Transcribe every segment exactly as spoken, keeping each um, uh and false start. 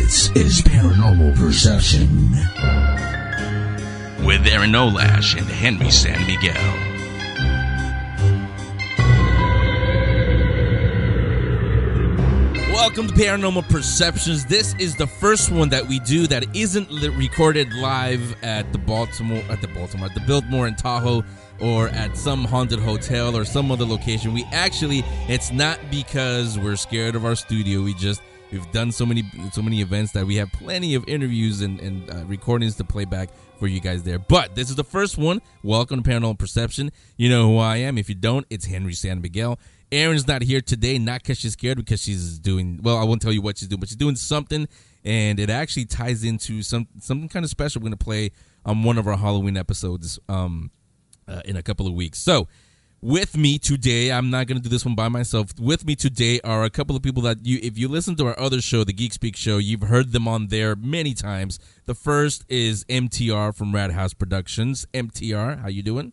This is Paranormal Perception with Aaron Olash and Henry San Miguel. Welcome to Paranormal Perceptions. This is the first one that we do that isn't li- recorded live at the Baltimore, at the Baltimore, at the Biltmore in Tahoe, or at some haunted hotel or some other location. We actually, it's not because we're scared of our studio. We just, we've done so many, so many events that we have plenty of interviews and, and uh, recordings to play back for you guys there. But this is the first one. Welcome to Paranormal Perception. You know who I am. If you don't, it's Henry San Miguel. Erin's not here today, not because she's scared, because she's doing, well, I won't tell you what she's doing, but she's doing something, and it actually ties into some something kind of special we're going to play on one of our Halloween episodes um, uh, in a couple of weeks. So, with me today, I'm not going to do this one by myself. With me today are a couple of people that you, if you listen to our other show, the Geek Speak Show, you've heard them on there many times. The first is M T R from Rat House Productions. M T R, how you doing?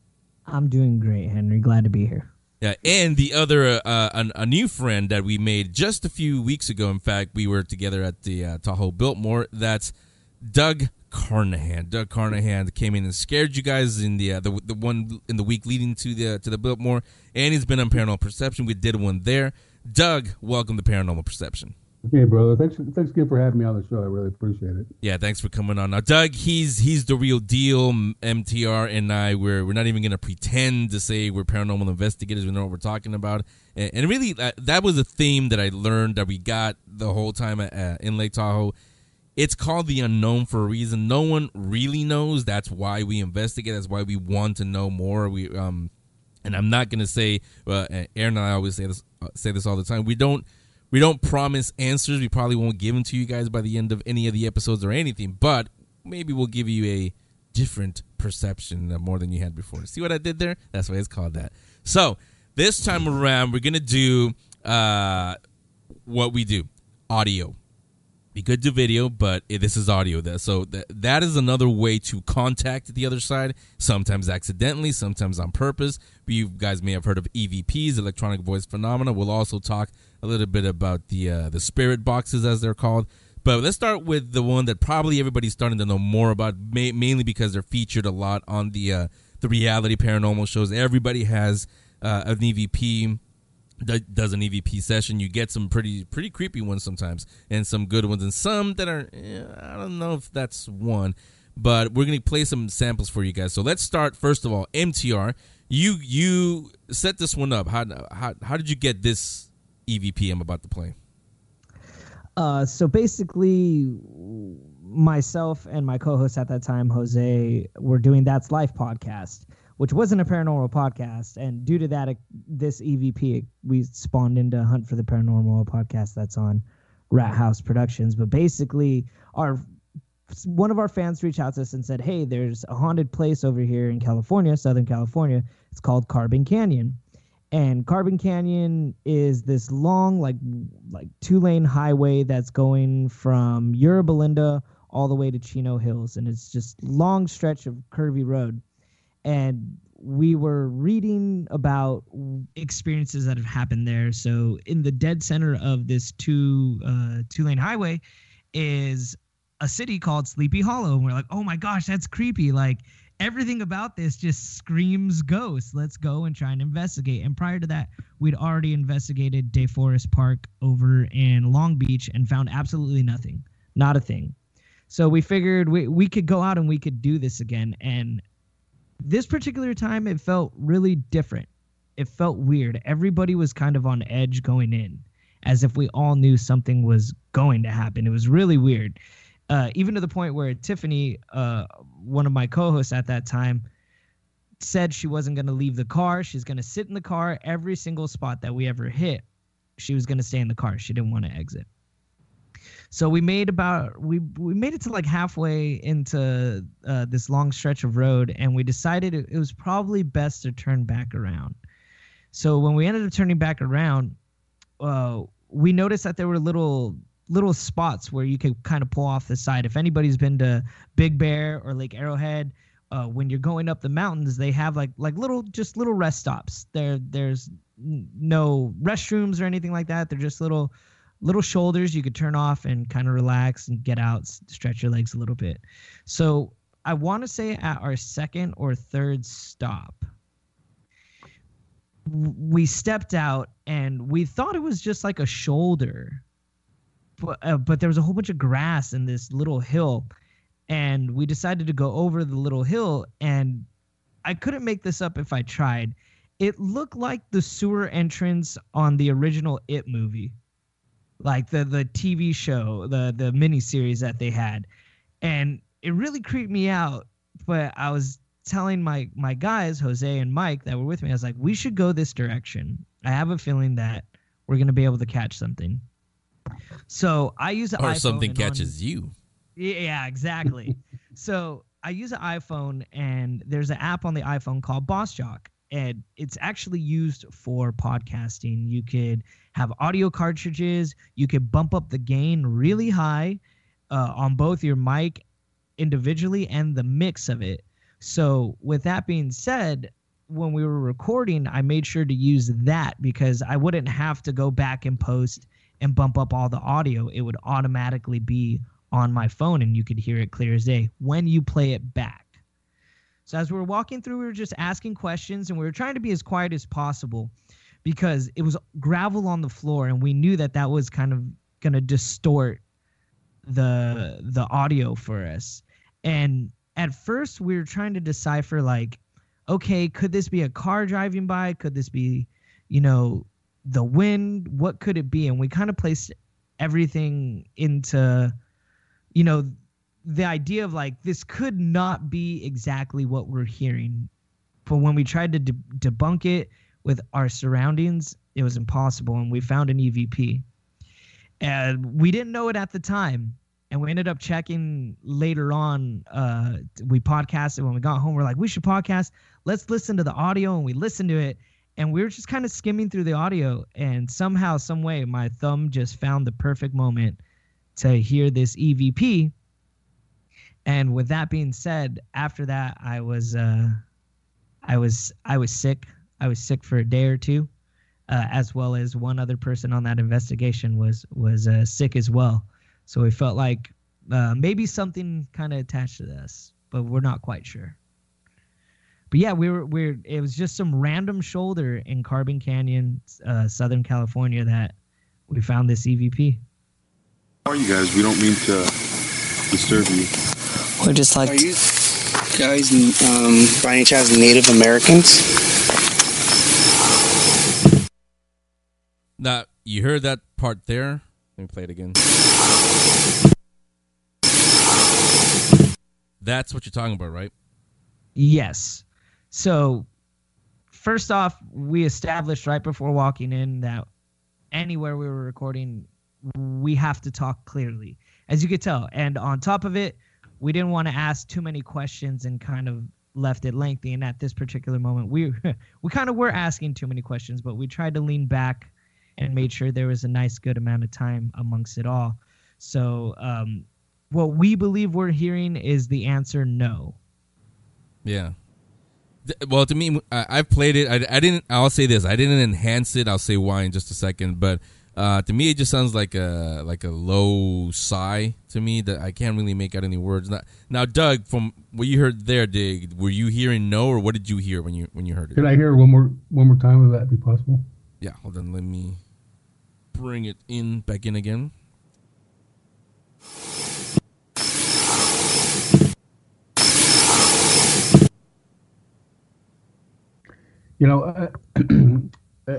I'm doing great, Henry. Glad to be here. Yeah, and the other, uh, a, a new friend that we made just a few weeks ago. In fact, we were together at the uh, Tahoe Biltmore. That's Doug Carnahan. Doug Carnahan came in and scared you guys in the uh, the the one in the week leading to the to the Biltmore, and he's been on Paranormal Perception. We did one there. Doug, welcome to Paranormal Perception. Hey, brother. Thanks, thanks again for having me on the show. I really appreciate it. Yeah, thanks for coming on. Now, Doug, he's he's the real deal. M T R and I, we're we're not even going to pretend to say we're paranormal investigators. We know what we're talking about. And, and really, uh, that was a theme that I learned that we got the whole time at, uh, in Lake Tahoe. It's called the unknown for a reason. No one really knows. That's why we investigate. That's why we want to know more. We um, and I'm not going to say. Uh, Aaron and I always say this uh, say this all the time. We don't. We don't promise answers. We probably won't give them to you guys by the end of any of the episodes or anything, but maybe we'll give you a different perception more than you had before. See what I did there? That's why it's called that. So this time around, we're going to do uh, what we do, audio. We could do video, but it, this is audio. So that, that is another way to contact the other side, sometimes accidentally, sometimes on purpose. You guys may have heard of E V Ps, electronic voice phenomena. We'll also talk a little bit about the uh, the spirit boxes, as they're called. But let's start with the one that probably everybody's starting to know more about, ma- mainly because they're featured a lot on the uh, the reality paranormal shows. Everybody has uh, an E V P. Does an E V P session. You get some pretty pretty creepy ones sometimes, and some good ones, and some that are, eh, I don't know if that's one, but we're going to play some samples for you guys. So let's start, first of all, M T R. You you set this one up. How how, how did you get this E V P I'm about to play? Uh, so basically, myself and my co-host at that time, Jose, were doing That's Life podcast, which wasn't a paranormal podcast. And due to that, it, this E V P, we spawned into Hunt for the Paranormal podcast that's on Rat House Productions. But basically, our one of our fans reached out to us and said, hey, there's a haunted place over here in California, Southern California. It's called Carbon Canyon. And Carbon Canyon is this long, like like two-lane highway that's going from Yorba Linda all the way to Chino Hills. And it's just long stretch of curvy road. And we were reading about experiences that have happened there. So in the dead center of this two uh, two-lane highway is a city called Sleepy Hollow. And we're like, oh my gosh, that's creepy. Like everything about this just screams ghosts. Let's go and try and investigate. And prior to that, we'd already investigated DeForest Park over in Long Beach and found absolutely nothing, not a thing. So we figured we, we could go out and we could do this again. And this particular time, it felt really different. It felt weird. Everybody was kind of on edge going in, as if we all knew something was going to happen. It was really weird. Uh, even to the point where Tiffany, uh, one of my co-hosts at that time, said she wasn't going to leave the car. She's going to sit in the car. Every single spot that we ever hit, she was going to stay in the car. She didn't want to exit. So we made about we we made it to like halfway into uh, this long stretch of road, and we decided it, it was probably best to turn back around. So when we ended up turning back around, uh, we noticed that there were little little spots where you could kind of pull off the side. If anybody's been to Big Bear or Lake Arrowhead, uh, when you're going up the mountains, they have like like little just little rest stops. There there's no restrooms or anything like that. They're just little little shoulders you could turn off and kind of relax and get out, stretch your legs a little bit. So I want to say at our second or third stop, we stepped out and we thought it was just like a shoulder, but, uh, but there was a whole bunch of grass in this little hill, and we decided to go over the little hill, and I couldn't make this up if I tried. It looked like the sewer entrance on the original It movie, like the the T V show, the the miniseries that they had, and it really creeped me out. But I was telling my my guys, Jose and Mike, that were with me, I was like, we should go this direction. I have a feeling that we're gonna be able to catch something. So I use an or iPhone something and catches on, you. Yeah, exactly. So I use an iPhone, and there's an app on the iPhone called BossJock, and it's actually used for podcasting. You could have audio cartridges. You could bump up the gain really high uh, on both your mic individually and the mix of it. So with that being said, when we were recording, I made sure to use that because I wouldn't have to go back and post and bump up all the audio. It would automatically be on my phone, and you could hear it clear as day when you play it back. So as we were walking through, we were just asking questions, and we were trying to be as quiet as possible because it was gravel on the floor, and we knew that that was kind of going to distort the the audio for us. And at first, we were trying to decipher, like, okay, could this be a car driving by? Could this be, you know, the wind? What could it be? And we kind of placed everything into, you know, the idea of like, this could not be exactly what we're hearing. But when we tried to de- debunk it with our surroundings, it was impossible. And we found an E V P. And we didn't know it at the time. And we ended up checking later on. Uh, we podcasted when we got home. We're like, we should podcast. Let's listen to the audio. And we listened to it. And we were just kind of skimming through the audio. And somehow, some way, my thumb just found the perfect moment to hear this E V P. And with that being said, after that, I was, uh, I was, I was sick. I was sick for a day or two, uh, as well as one other person on that investigation was was uh, sick as well. So we felt like uh, maybe something kind of attached to this, but we're not quite sure. But yeah, we were we're. It was just some random shoulder in Carbon Canyon, uh, Southern California, that we found this E V P. How are you guys? We don't mean to disturb you. We're just like, are you guys, um, by any chance, Native Americans? Now, you heard that part there? Let me play it again. That's what you're talking about, right? Yes. So, first off, we established right before walking in that anywhere we were recording, we have to talk clearly, as you could tell. And on top of it, we didn't want to ask too many questions and kind of left it lengthy. And at this particular moment, we we kind of were asking too many questions, but we tried to lean back and made sure there was a nice, good amount of time amongst it all. So um, what we believe we're hearing is the answer no. Yeah. Well, to me, I, I've played it. I, I didn't. I'll say this. I didn't enhance it. I'll say why in just a second. But uh, to me, it just sounds like a like a low sigh to me that I can't really make out any words. Now, now, Doug, from what you heard there, Dig, were you hearing no, or what did you hear when you when you heard it? Could I hear one more one more time? Would that be possible? Yeah. Hold on. Let me bring it in back in again. You know, uh, uh,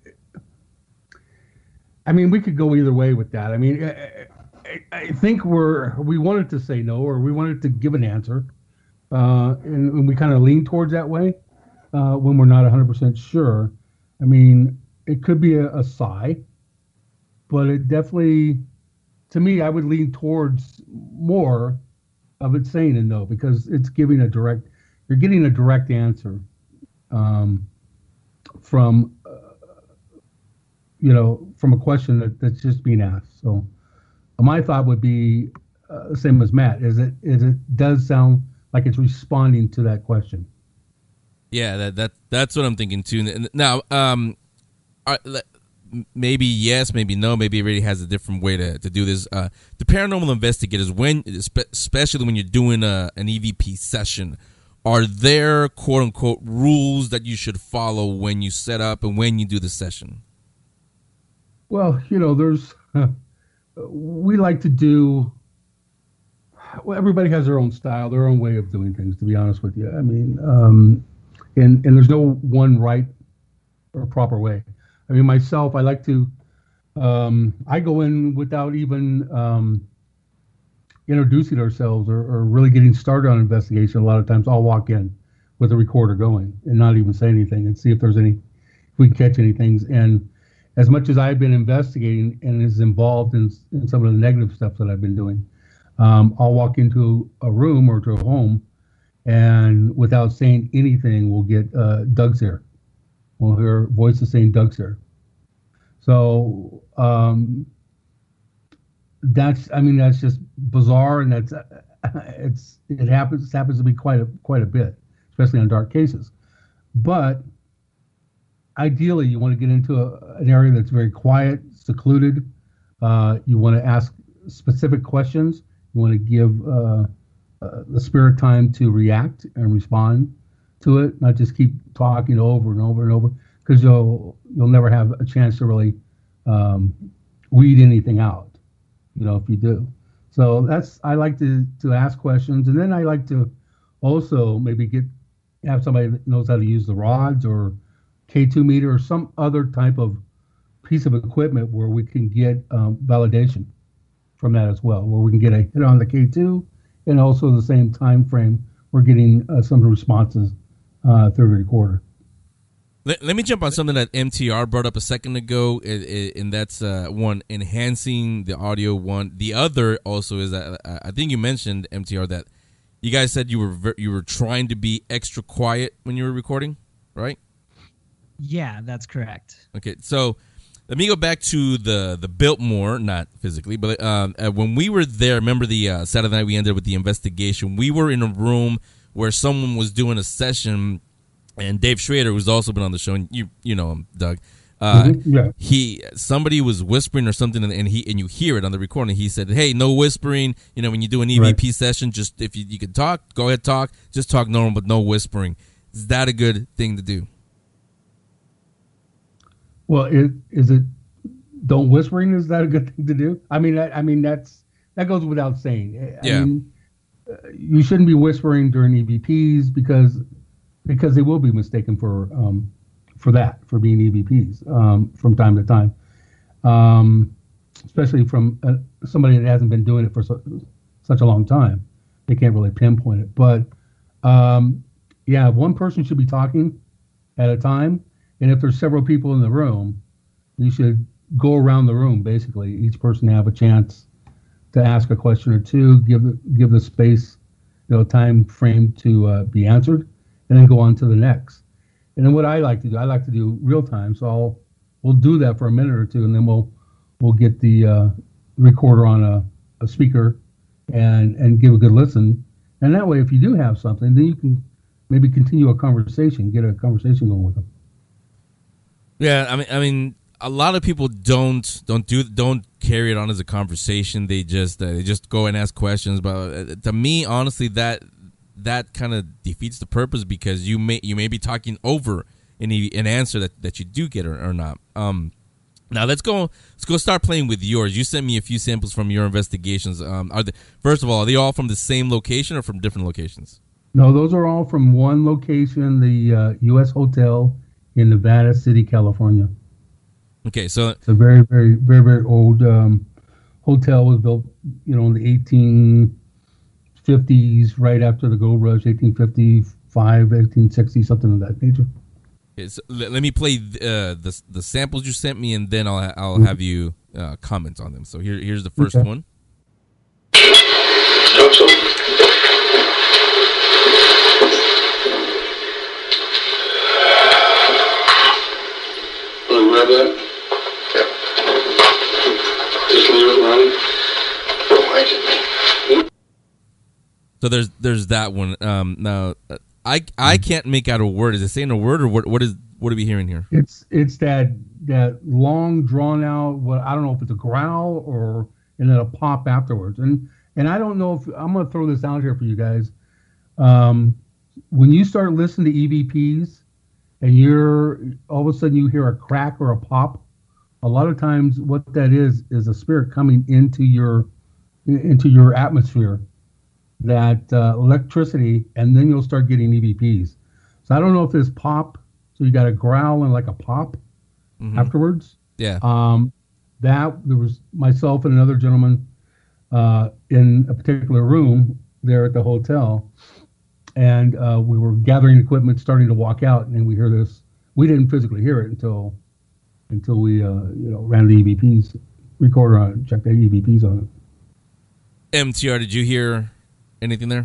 I mean, we could go either way with that. I mean, I, I, I think we're we wanted to say no, or we wanted to give an answer, uh, and, and we kind of lean towards that way uh, when we're not one hundred percent sure. I mean, it could be a, a sigh, but it definitely, to me, I would lean towards more of it saying a no, because it's giving a direct, you're getting a direct answer. Um, from, uh, you know, from a question that, that's just being asked. So my thought would be uh, same as Matt, is it, is it does sound like it's responding to that question. Yeah, that that that's what I'm thinking too. Now, um, are, maybe yes, maybe no, maybe it really has a different way to, to do this. Uh, the paranormal investigators, when especially when you're doing a, an E V P session, are there quote unquote rules that you should follow when you set up and when you do the session? Well, you know, there's uh, we like to do. Well, everybody has their own style, their own way of doing things. To be honest with you, I mean, um, and and there's no one right or proper way. I mean, myself, I like to. Um, I go in without even um, introducing ourselves or, or really getting started on an investigation. A lot of times, I'll walk in with a recorder going and not even say anything and see if there's any, if we can catch any things. And as much as I've been investigating and is involved in, in some of the negative stuff that I've been doing. Um, I'll walk into a room or to a home, and without saying anything, we'll get uh, Doug's here. We'll hear voices saying Doug's here. So um, that's, I mean, that's just bizarre, and that's it's it happens it happens to be quite a quite a bit, especially on dark cases. But ideally, you want to get into a, an area that's very quiet, secluded. Uh, you want to ask specific questions. You want to give uh, uh, the spirit time to react and respond to it, not just keep talking over and over and over, because you'll you'll never have a chance to really um, weed anything out, you know, if you do. So that's, I like to to ask questions, and then I like to also maybe get have somebody that knows how to use the rods or K two meter or some other type of piece of equipment where we can get um, validation from that as well, where we can get a hit on the K two, and also in the same time frame, we're getting uh, some responses uh, through the recorder. Let, let me jump on something that M T R brought up a second ago, and that's uh, one, enhancing the audio. One, the other also is that uh, I think you mentioned, M T R, that you guys said you were ver- you were trying to be extra quiet when you were recording, right? Yeah, that's correct. Okay, so let me go back to the the Biltmore, not physically, but um, uh, when we were there, remember the uh, Saturday night we ended with the investigation, we were in a room where someone was doing a session, and Dave Schrader, who's also been on the show, and you you know him, Doug, uh, mm-hmm. yeah. he somebody was whispering or something, and, and he and you hear it on the recording. He said, "Hey, no whispering. You know, when you do an E V P right. session, just if you, you can talk, go ahead, talk. Just talk normal, but no whispering." Is that a good thing to do? Well, is, is it, don't whispering, is that a good thing to do? I mean, I, I mean, that's, that goes without saying. I yeah. mean, uh, you shouldn't be whispering during E V Ps because, because they will be mistaken for, um, for that, for being E V Ps, um, from time to time. Um, especially from uh, somebody that hasn't been doing it for so, such a long time. They can't really pinpoint it, but, um, yeah, one person should be talking at a time. And if there's several people in the room, you should go around the room, basically. Each person have a chance to ask a question or two, give the, give the space, you know, time frame to uh, be answered, and then go on to the next. And then what I like to do, I like to do real time. So I'll, we'll do that for a minute or two, and then we'll we'll get the uh, recorder on a, a speaker and, and give a good listen. And that way, if you do have something, then you can maybe continue a conversation, get a conversation going with them. Yeah, I mean, I mean, a lot of people don't don't do don't carry it on as a conversation. They just uh, they just go and ask questions. But uh, to me, honestly, that that kind of defeats the purpose, because you may you may be talking over any an answer that, that you do get or, or not. Um, now let's go let's go start playing with yours. You sent me a few samples from your investigations. Um, are they, first of all, are they all from the same location or from different locations? No, those are all from one location, the uh, U S Hotel in Nevada City, California. Okay, so it's a very, very, very, very old um, hotel. Was built, you know, in the eighteen fifties, right after the gold rush, eighteen fifty-five, eighteen sixty, something of that nature. Okay, so let, let me play uh, the the samples you sent me, and then I'll I'll mm-hmm. have you uh, comment on them. So here here's the first okay. one. Hope so. Grab that. Yeah. Just leave it running. Don't like it. So there's there's that one. Um, now uh, I, I can't make out a word. Is it saying a word or what? What is what are we hearing here? It's it's that that long drawn out. What I don't know if it's a growl or and then a pop afterwards. And and I don't know if I'm gonna throw this out here for you guys. Um, when you start listening to E V Ps and you're all of a sudden you hear a crack or a pop, a lot of times what that is is a spirit coming into your into your atmosphere, that uh, electricity, and then you'll start getting E V Ps. So I don't know if this pop, so you got a growl and like a pop mm-hmm. afterwards. Yeah. Um, that there was myself and another gentleman uh, in a particular room there at the hotel, and uh, we were gathering equipment, starting to walk out, and we hear this. We didn't physically hear it until until we uh, you know ran the E V Ps recorder on it, checked the E V Ps on it. M T R, did you hear anything there?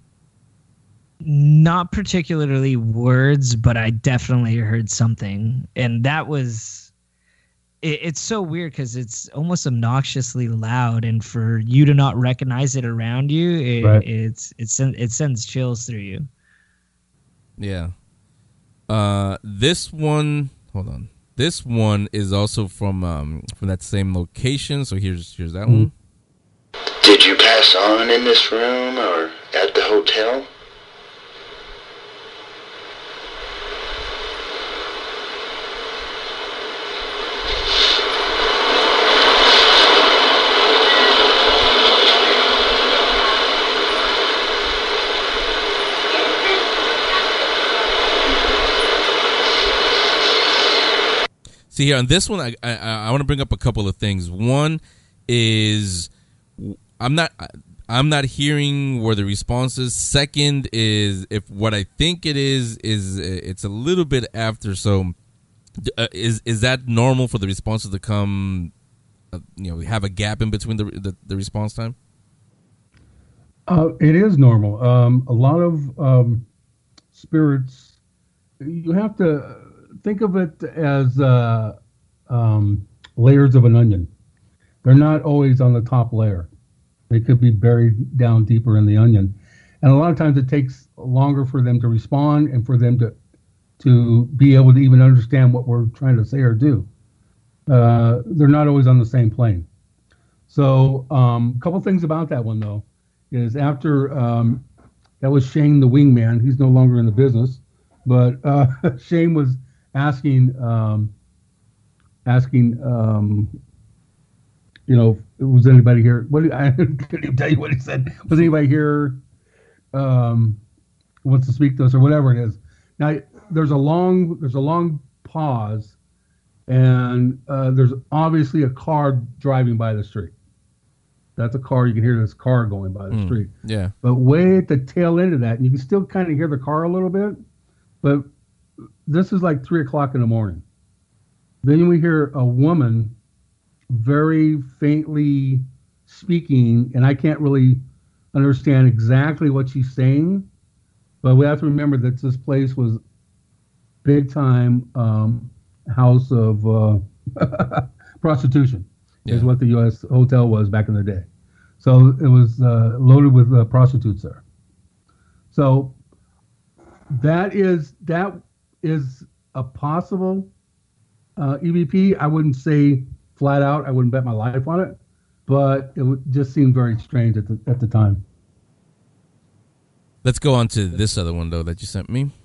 Not particularly words, but I definitely heard something, and that was. It, it's so weird because it's almost obnoxiously loud, and for you to not recognize it around you, it, right. it's it sends it sends chills through you. Yeah. Uh, this one, hold on. This one is also from um from that same location. So here's here's that mm-hmm. one. Did you pass on in this room or at the hotel? See here on this one, I I, I want to bring up a couple of things. One is I'm not I'm not hearing where the response is. Second is if what I think it is is it's a little bit after. So uh, is is that normal for the responses to come? Uh, you know, have a gap in between the the, the response time. Uh, it is normal. Um, a lot of um, spirits, you have to think of it as uh, um, layers of an onion. They're not always on the top layer. They could be buried down deeper in the onion. And a lot of times it takes longer for them to respond and for them to to be able to even understand what we're trying to say or do. Uh, they're not always on the same plane. So um, a couple things about that one, though, is after um, that was Shane the wingman. He's no longer in the business. But uh, Shane was asking, um, asking, um, you know, was anybody here? What I couldn't even tell you what he said. Was anybody here? Um, wants to speak to us or whatever it is. Now there's a long, there's a long pause, and uh, there's obviously a car driving by the street. That's a car. You can hear this car going by the mm, street. Yeah. But way at the tail end of that, and you can still kind of hear the car a little bit, but this is like three o'clock in the morning. Then we hear a woman very faintly speaking, and I can't really understand exactly what she's saying, but we have to remember that this place was big time um, house of uh, prostitution. Yeah. Is what the U S hotel was back in the day. So it was uh, loaded with uh, prostitutes there. So that is that is a possible uh, E V P. I wouldn't say flat out. I wouldn't bet my life on it, but it would just seem very strange at the at the time. Let's go on to this other one though that you sent me.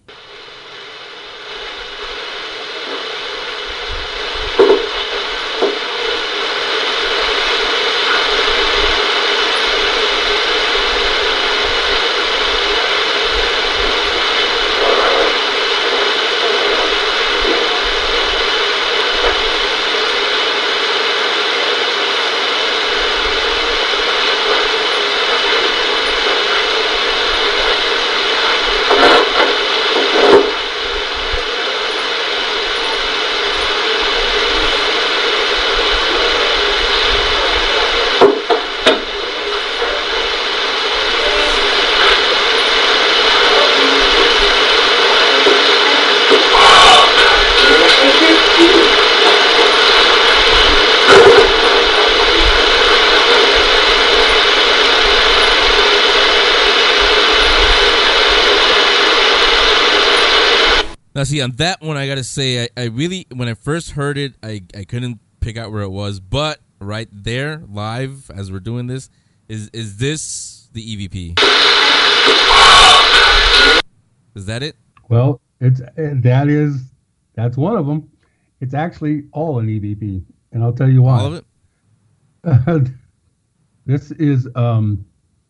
Now, see, on that one, I got to say, I, I really, when I first heard it, I, I couldn't pick out where it was. But right there, live, as we're doing this, is is this the E V P? Is that it? Well, it's that is that's one of them. It's actually all an E V P, and I'll tell you why. All of it? This is, um,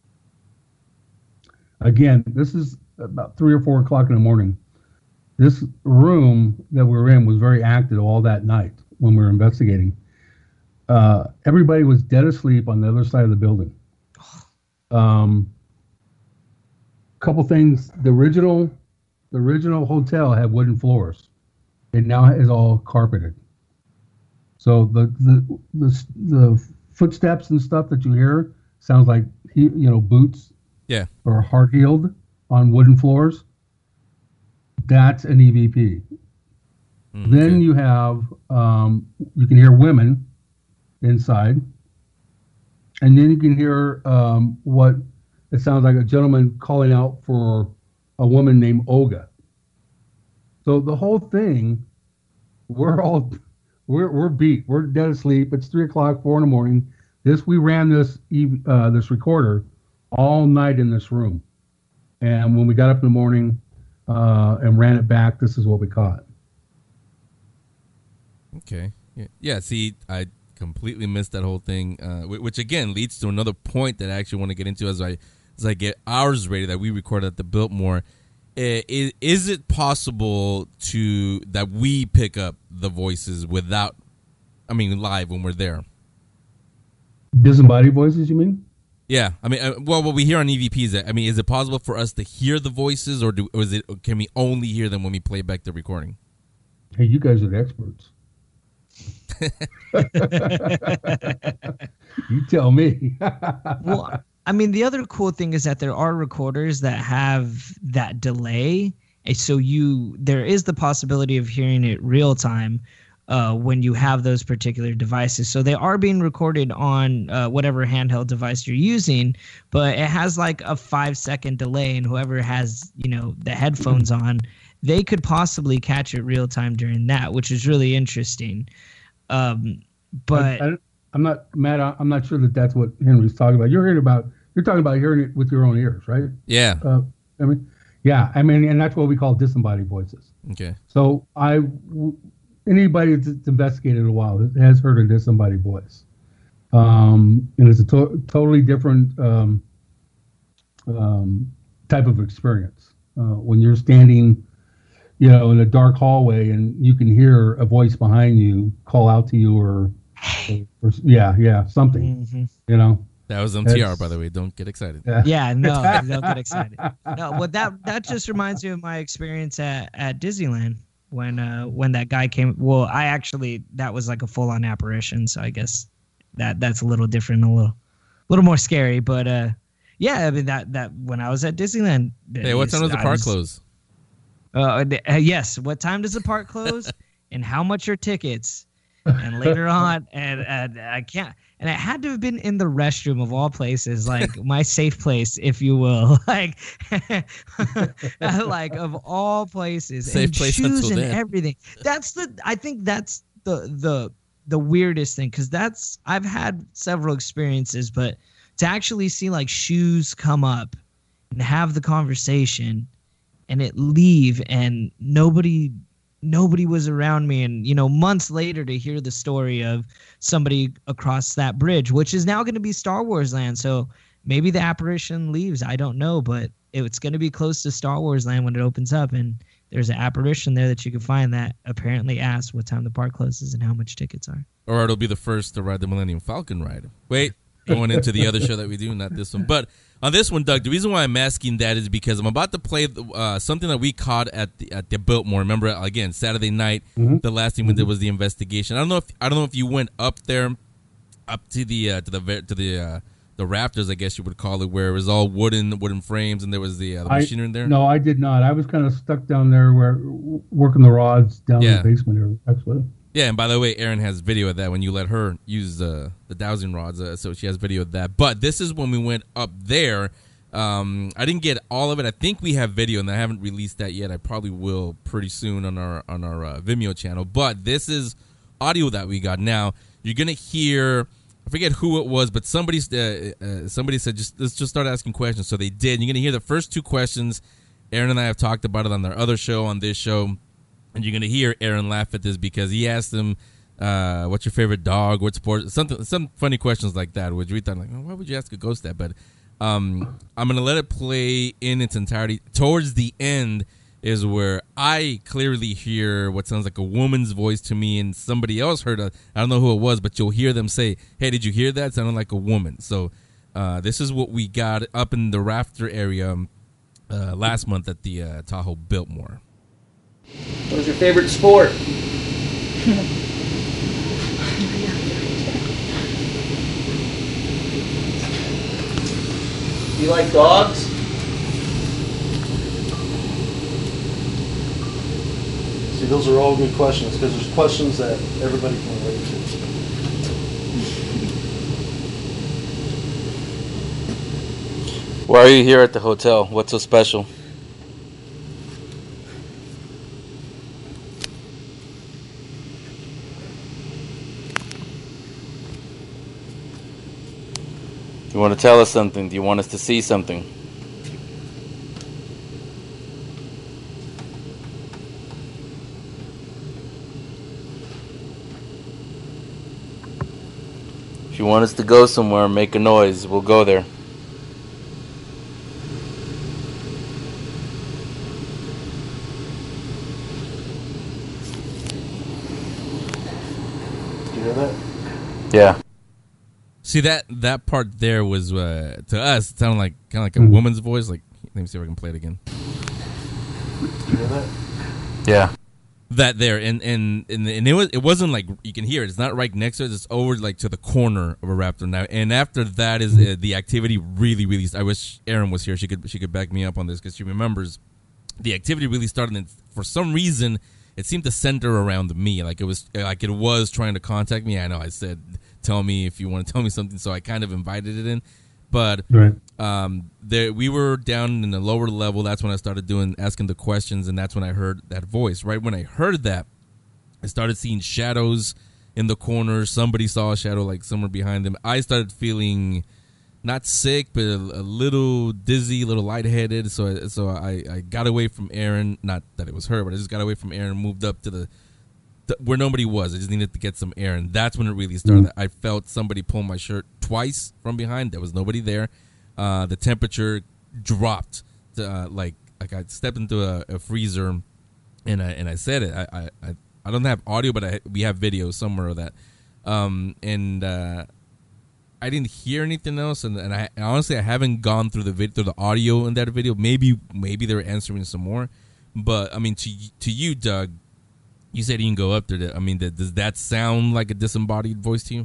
again, this is about three or four o'clock in the morning. This room that we were in was very active all that night when we were investigating. Uh, everybody was dead asleep on the other side of the building. Um, couple things. The original, the original hotel had wooden floors. It now is all carpeted. So the the the, the footsteps and stuff that you hear sounds like you know boots. Yeah. Or hard heeled on wooden floors. That's an E V P. Mm, then okay. you have um, you can hear women inside, and then you can hear um, what it sounds like a gentleman calling out for a woman named Olga. So the whole thing, we're all we're we're beat. We're dead asleep. It's three o'clock, four in the morning. This we ran this uh, this recorder all night in this room, and when we got up in the morning uh, and ran it back, this is what we caught. Okay. Yeah. yeah. See, I completely missed that whole thing, uh, which again leads to another point that I actually want to get into as I as I get ours ready that we recorded at the Biltmore. Is, is it possible to that we pick up the voices without, I mean, live when we're there? Disembodied voices, you mean? Yeah, I mean, uh, well, what we hear on E V P is that, I mean, is it possible for us to hear the voices, or do or is it or can we only hear them when we play back the recording? Hey, you guys are the experts. You tell me. Well, I mean, the other cool thing is that there are recorders that have that delay, and so you there is the possibility of hearing it real time uh, when you have those particular devices. So they are being recorded on uh, whatever handheld device you're using, but it has like a five second delay, and whoever has you know the headphones on, they could possibly catch it real time during that, which is really interesting. Um, but I, I, I'm not Matt. I'm not sure that that's what Henry's talking about. You're hearing about. You're talking about hearing it with your own ears, right? Yeah. Uh, I mean, yeah. I mean, and that's what we call disembodied voices. Okay. So I, anybody that's investigated a while has heard a disembodied voice, um, and it's a to- totally different um, um, type of experience uh, when you're standing, you know, in a dark hallway and you can hear a voice behind you call out to you, or, or, or yeah, yeah, something, mm-hmm. you know. That was M T R, by the way. Don't get excited. Yeah, Yeah, no, don't get excited. No, well, that that just reminds me of my experience at, at Disneyland when uh when that guy came. Well, I actually that was like a full on apparition, so I guess that that's a little different, a little little more scary. But uh, yeah, I mean that that when I was at Disneyland. Hey, what time does the I park was, close? Uh, uh, yes. What time does the park close? And how much are tickets? And later on, and, and I can't. And it had to have been in the restroom of all places, like my safe place, if you will, like, like of all places, Safe and place shoes until and then. everything. That's the. I think that's the the the weirdest thing, because that's I've had several experiences, but to actually see like shoes come up and have the conversation, and it leave, and nobody. Nobody was around me, and you know, months later to hear the story of somebody across that bridge, which is now going to be Star Wars Land. So maybe the apparition leaves. I don't know, but it's going to be close to Star Wars Land when it opens up, and there's an apparition there that you can find that apparently asks what time the park closes and how much tickets are. Or it'll be the first to ride the Millennium Falcon ride. Wait, going into the other show that we do, not this one. But on this one, Doug, the reason why I'm asking that is because I'm about to play uh, something that we caught at the at the Biltmore. Remember, again, Saturday night, Mm-hmm. the last thing we did was the investigation. I don't know if I don't know if you went up there, up to the uh, to the ver- to the uh, the rafters, I guess you would call it, where it was all wooden wooden frames and there was the, uh, the I, machinery in there. No, I did not. I was kind of stuck down there, where working the rods down Yeah. in the basement area. Actually, Yeah, and by the way, Erin has video of that when you let her use uh, the dowsing rods, uh, so she has video of that. But this is when we went up there Um, I didn't get all of it. I think we have video, and I haven't released that yet. I probably will pretty soon on our on our uh, Vimeo channel. But this is audio that we got. Now you're gonna hear. I forget who it was, but somebody uh, uh, somebody said just let's just start asking questions. So they did. You're gonna hear the first two questions. Aaron and I have talked about it on their other show, on this show, and you're gonna hear Aaron laugh at this because he asked him, uh, "What's your favorite dog? What sport?" Something, some funny questions like that. Which we thought, like, oh, why would you ask a ghost that? But Um, I'm going to let it play in its entirety. Towards the end is where I clearly hear what sounds like a woman's voice to me, and somebody else heard a, I don't know who it was, but you'll hear them say, hey, did you hear that? It sounded like a woman. So uh, this is what we got up in the rafter area uh, last month at the uh, Tahoe Biltmore. What was your favorite sport? Do you like dogs? See, those are all good questions because there's questions that everybody can relate to. Why are you here at the hotel? What's so special? You want to tell us something? Do you want us to see something? If you want us to go somewhere and make a noise, we'll go there. Do you hear that? Yeah. See, that that part there was uh, to us. It sounded like kind of like a mm-hmm. woman's voice. Like, let me see if I can play it again. You hear that? Yeah. That there, and and and, and it was it wasn't like you can hear it. It's not right next to it. It's over like to the corner of a raptor now. And after that is uh, the activity really really. I wish Erin was here. She could she could back me up on this because she remembers the activity really started. And for some reason, it seemed to center around me. Like it was like it was trying to contact me. I know I said, tell me if you want to tell me something. So I kind of invited it in, but right. um, there we were down in the lower level. That's when I started doing asking the questions, and that's when I heard that voice. Right when I heard that, I started seeing shadows in the corner. Somebody saw a shadow like somewhere behind them. I started feeling not sick, but a, a little dizzy, a little lightheaded. So, I, so I, I got away from Erin. Not that it was her, but I just got away from Erin, moved up to the where nobody was. I just needed to get some air, and that's when it really started. Mm. I felt somebody pull my shirt twice from behind. There was nobody there. Uh, the temperature dropped to, uh, like like I stepped into a, a freezer, and I and I said it. I I, I don't have audio, but I, we have video somewhere of that. Um, and uh, I didn't hear anything else, and, and I and honestly I haven't gone through the vid- through the audio in that video. Maybe maybe they're answering some more, but I mean to to you, Doug. You said you can go up there. I mean, does that sound like a disembodied voice to you?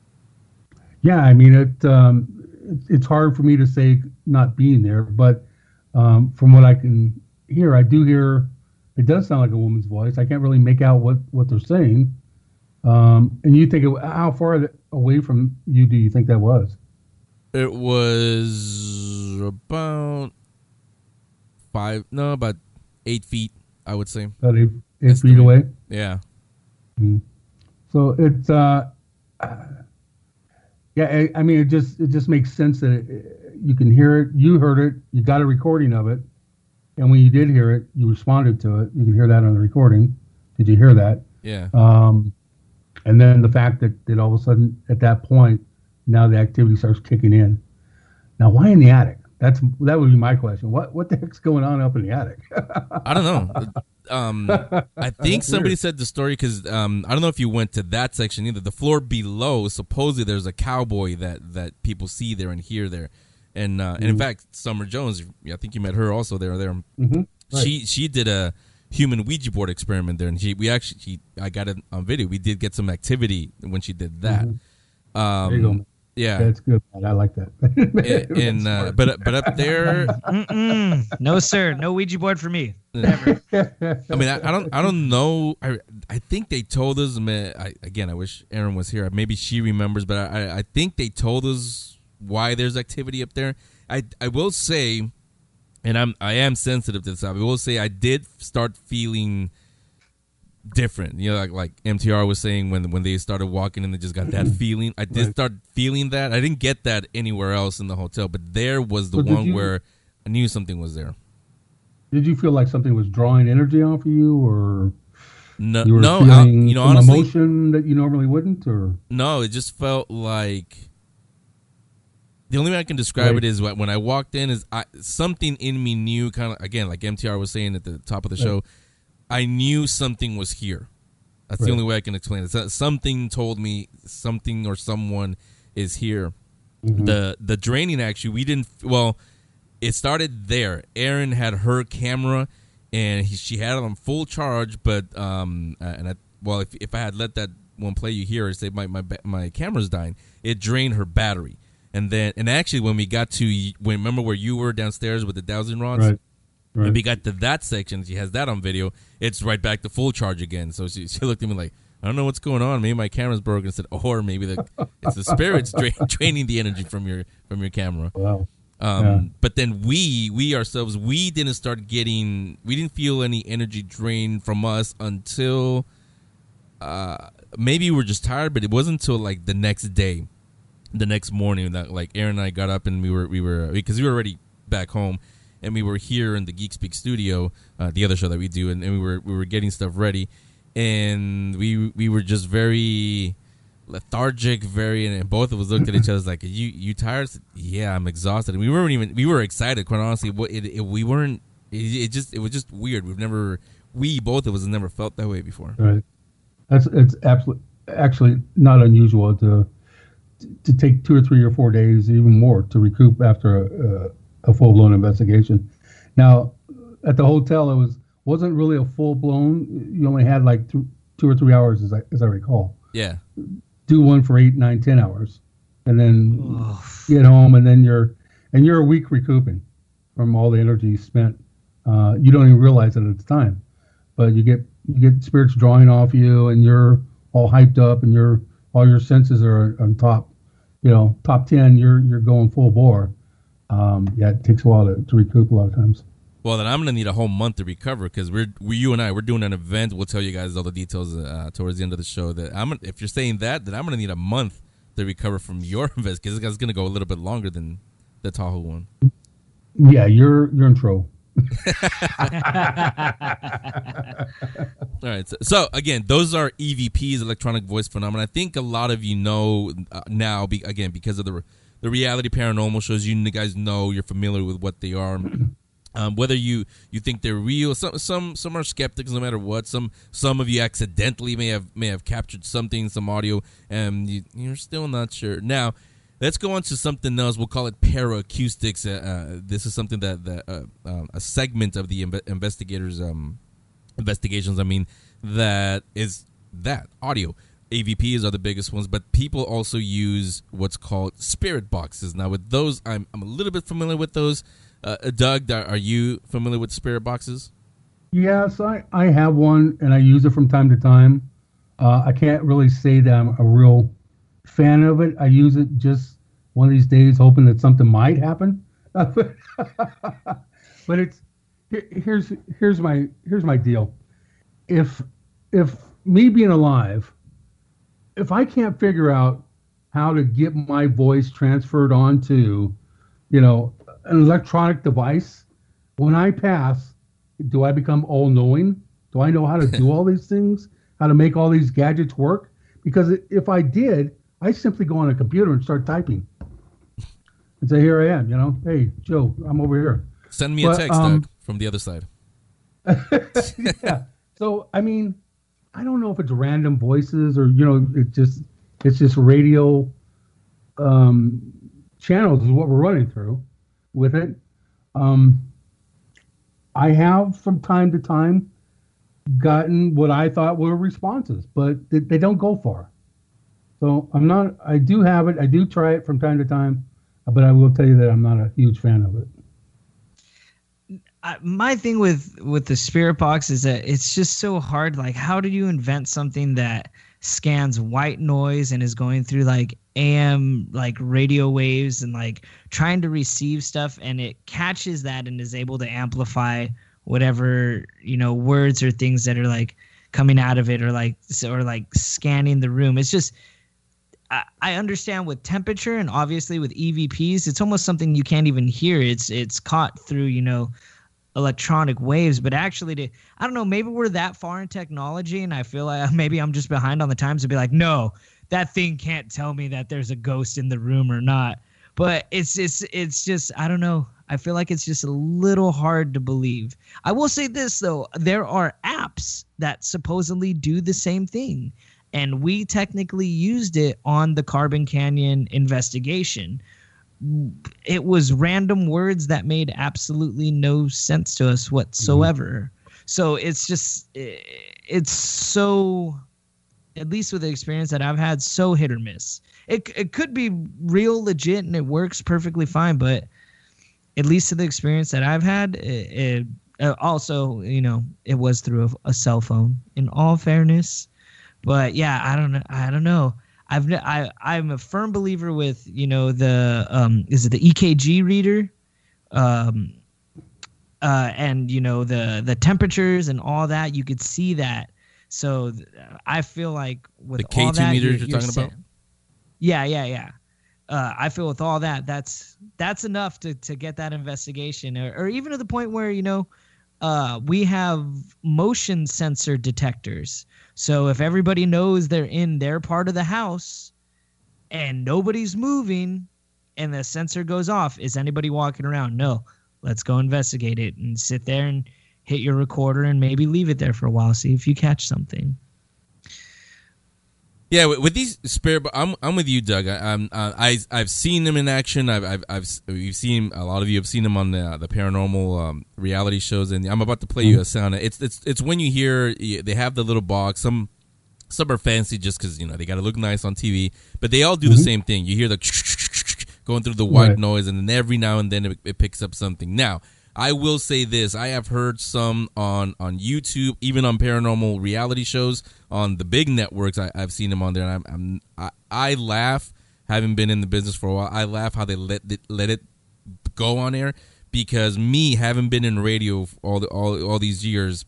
Yeah, I mean, it. Um, it's hard for me to say not being there, but um, from what I can hear, I do hear it does sound like a woman's voice. I can't really make out what, what they're saying. Um, and you think, it, how far away from you do you think that was? It was about five, no, about eight feet, I would say. About eight Eight That's feet away. Yeah. Mm. So it's uh, yeah. I, I mean, it just it just makes sense that it, you can hear it. You heard it. You got a recording of it, and when you did hear it, you responded to it. You can hear that on the recording. Did you hear that? Yeah. Um, and then the fact that, that all of a sudden at that point, now the activity starts kicking in. Now, why in the attic? That's that would be my question. What what the heck's going on up in the attic? I don't know. Um, I think somebody said the story because um, I don't know if you went to that section either. The floor below, supposedly there's a cowboy that, that people see there and hear there, and uh, mm-hmm. and in fact, Summer Jones, I think you met her also there. There, mm-hmm. right. she she did a human Ouija board experiment there, and she we actually she I got it on video. We did get some activity when she did that. Mm-hmm. Um, there you go. Yeah, that's good. I like that. and uh, but but up there, Mm-mm. no sir, no Ouija board for me. Never. I mean, I, I don't, I don't know. I, I think they told us. Man, I, again, I wish Erin was here. Maybe she remembers, but I, I think they told us why there's activity up there. I I will say, and I'm I am sensitive to this. I will say I did start feeling different. You know, like like M T R was saying when when they started walking and they just got that feeling. I did Right. start feeling that. I didn't get that anywhere else in the hotel, but there was the So did one you- where I knew something was there. Did you feel like something was drawing energy off of you, or No, you were no, I, feeling you know, some honestly, emotion that you normally wouldn't, or no. It just felt like the only way I can describe Right. it is when I walked in is I, something in me knew kind of again like M T R was saying at the top of the Right. show. I knew something was here. That's the Right. only way I can explain it. So- Something told me something or someone is here. Mhm. The the draining actually we didn't well. It started there. Erin had her camera, and he, she had it on full charge. But um, uh, and I, well, if if I had let that one play, you hear her say my my ba- my camera's dying. It drained her battery, and then and actually when we got to when remember where you were downstairs with the dowsing rods. right, When right. we got to that section, she has that on video. It's right back to full charge again. So she, she looked at me like, I don't know what's going on. Maybe my camera's broken. I said, or maybe the it's the spirits drain, draining the energy from your from your camera. Wow. Um, Yeah. But then we we ourselves we didn't start getting we didn't feel any energy drain from us until uh, maybe we were just tired. But it wasn't until like the next day, the next morning that like Aaron and I got up and we were we were because we were already back home. And we were here in the Geek Speak studio, uh, the other show that we do, and, and we were we were getting stuff ready, and we we were just very lethargic, very, and both of us looked at each other like, "You you tired?" I said, yeah, I'm exhausted. And we weren't even we were excited, quite honestly. What it, it, we weren't. It, it just it was just weird. We've never we both of us have never felt that way before. Right. That's it's absolutely actually not unusual to to take two or three or four days, even more, to recoup after a, a, a full blown investigation. Now, at the hotel, it was wasn't really a full blown. You only had like th- two or three hours, as I as I recall. Yeah. Do one for eight, nine, ten hours, and then get home, and then you're and you're a week recouping from all the energy you spent. Uh, you don't even realize it at the time, but you get you get spirits drawing off you, and you're all hyped up, and you're all your senses are on top, you know, top ten. You're you're going full bore. Um, yeah, it takes a while to, to recoup a lot of times. Well, then I'm gonna need a whole month to recover because we're we, you and I we're doing an event. We'll tell you guys all the details uh, towards the end of the show. That I'm gonna, if you're saying that, then I'm gonna need a month to recover from your invest because it's gonna go a little bit longer than the Tahoe one. Yeah, you're you're in trouble. All right. So, so again, those are E V Ps, electronic voice phenomena. I think a lot of you know uh, now. Be, again, because of the the reality paranormal shows, you guys know you're familiar with what they are. Um, whether you, you think they're real, some some some are skeptics no matter what. Some some of you accidentally may have may have captured something, some audio, and you, you're still not sure. Now, let's go on to something else. We'll call it paraacoustics. Uh, uh, this is something that, that uh, uh, a segment of the inve- investigators' um, investigations. I mean, that is that audio. A V Ps are the biggest ones, but people also use what's called spirit boxes. Now, with those, I'm I'm a little bit familiar with those. Uh, Doug, are you familiar with spirit boxes? Yes, I, I have one, and I use it from time to time. Uh, I can't really say that I'm a real fan of it. I use it just one of these days, hoping that something might happen. But it's here, here's here's my here's my deal. If if me being alive, if I can't figure out how to get my voice transferred onto, you know, an electronic device, when I pass, do I become all-knowing? Do I know how to do all these things? How to make all these gadgets work? Because if I did, I simply go on a computer and start typing and say, "Here I am." You know, "Hey, Joe, I'm over here." Send me But, a text, um, Doug, from the other side. Yeah. So I mean, I don't know if it's random voices or you know, it just it's just radio um, channels is what we're running through with it. Um, I have from time to time gotten what I thought were responses, but they, they don't go far. So I'm not. I do have it. I do try it from time to time, but I will tell you that I'm not a huge fan of it. I, my thing with with the spirit box is that it's just so hard. Like, how did you invent something that scans white noise and is going through like A M like radio waves and like trying to receive stuff, and it catches that and is able to amplify whatever, you know, words or things that are like coming out of it, or like or like scanning the room. It's just, I, I understand with temperature and obviously with E V Ps, it's almost something you can't even hear. It's it's caught through, you know, electronic waves. But actually, to I don't know, maybe we're that far in technology, and I feel like maybe I'm just behind on the times to be like, no, that thing can't tell me that there's a ghost in the room or not. But it's it's it's just, I don't know. I feel like it's just a little hard to believe. I will say this though, there are apps that supposedly do the same thing. And we technically used it on the Carbon Canyon investigation. It was random words that made absolutely no sense to us whatsoever. Mm-hmm. So it's just, it's so, at least with the experience that I've had, so hit or miss. It it could be real legit and it works perfectly fine, but at least to the experience that I've had, it, it also, you know, it was through a, a cell phone, in all fairness. But yeah, I don't know. I don't know. I've I I'm a firm believer with, you know, the um is it the E K G reader, um, uh, and you know the the temperatures and all that. You could see that. So I feel like with the K two all that, meters you're, you're, you're talking set. about. Yeah, yeah, yeah. Uh, I feel with all that, that's that's enough to to get that investigation, or, or even to the point where, you know, uh, we have motion sensor detectors. So if everybody knows they're in their part of the house and nobody's moving and the sensor goes off, is anybody walking around? No. Let's go investigate it and sit there and hit your recorder and maybe leave it there for a while, see if you catch something. Yeah, with, with these spirit, I'm I'm with you, Doug. I, I'm uh, I I've seen them in action. I've I've I've you've seen a lot of you have seen them on the the paranormal um, reality shows, and I'm about to play you a sound. It's it's it's when you hear they have the little box. Some some are fancy just because, you know, they got to look nice on T V, but they all do mm-hmm. the same thing. You hear the going through the white right. noise, and then every now and then it, it picks up something. Now, I will say this: I have heard some on, on YouTube, even on paranormal reality shows on the big networks. I, I've seen them on there, and I'm, I'm I, I laugh. Having been in the business for a while, I laugh how they let it, let it go on air, because me, having been in radio all the, all all these years,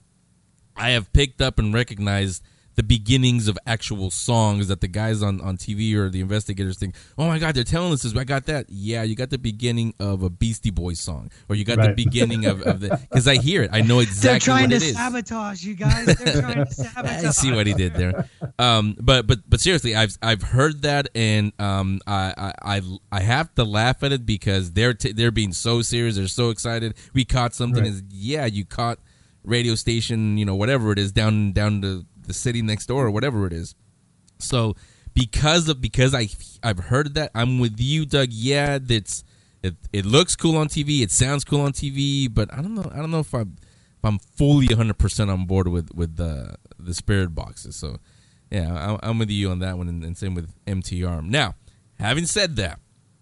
I have picked up and recognized the beginnings of actual songs that the guys on, on T V or the investigators think, oh my God, they're telling us this. I got that. Yeah, you got the beginning of a Beastie Boys song, or you got right. the beginning of, of the, because I hear it. I know exactly what it is. They're trying to sabotage you guys. They're trying to sabotage. I see what he did there. Um, but but but seriously, I've I've heard that, and um, I I I have to laugh at it because they're t- they're being so serious. They're so excited. We caught something. Right. Is yeah, you caught radio station, you know, whatever it is, down down to the city next door or whatever it is. So because of because I I've heard that, I'm with you, Doug. Yeah, that's it. It looks cool on T V. It sounds cool on T V, but I don't know. I don't know if I'm if I'm fully one hundred percent on board with with the the spirit boxes. So yeah, I, I'm with you on that one, and, and same with M T R. Now, having said that,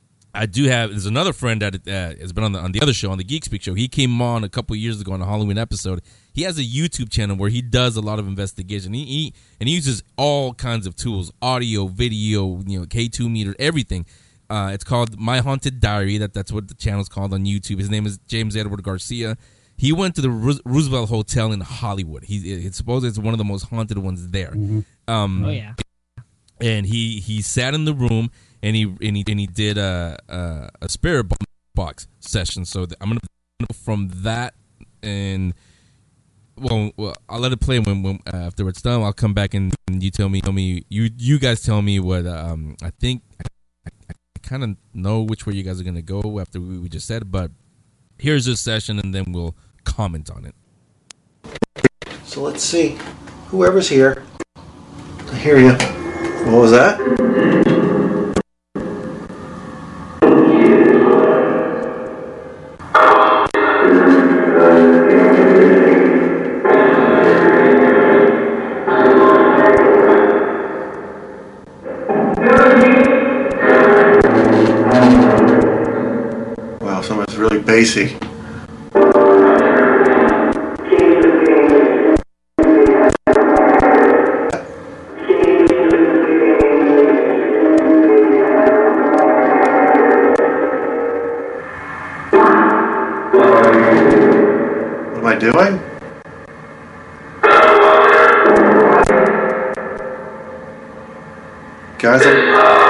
I do have. There's another friend that uh, has been on the on the other show, on the Geek Speak show. He came on a couple years ago on a Halloween episode. He has a YouTube channel where he does a lot of investigation. He, he and he uses all kinds of tools: audio, video, you know, K two meter, everything. Uh, it's called My Haunted Diary. That that's what the channel's called on YouTube. His name is James Edward Garcia. He went to the Roosevelt Hotel in Hollywood. He it's supposedly it's one of the most haunted ones there. Mm-hmm. Um, oh yeah. And he he sat in the room. And he and he and he did a a, a spirit box session. So I'm gonna go from that, and well, well I'll let it play when, when uh, after it's done. I'll come back and, and you tell me, tell me you you guys tell me what um I think. I, I kind of know which way you guys are gonna go after we, we just said, but here's this session, and then we'll comment on it. So let's see, whoever's here, I hear you. What was that? Wow, someone's really bassy. doing? Guys, I'm...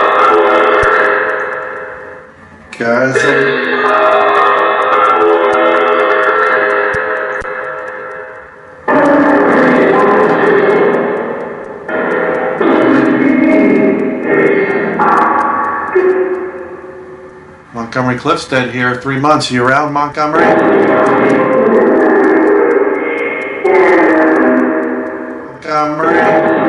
Guys, I'm... Montgomery Cliffstead here, three months. You around, Montgomery? Montgomery?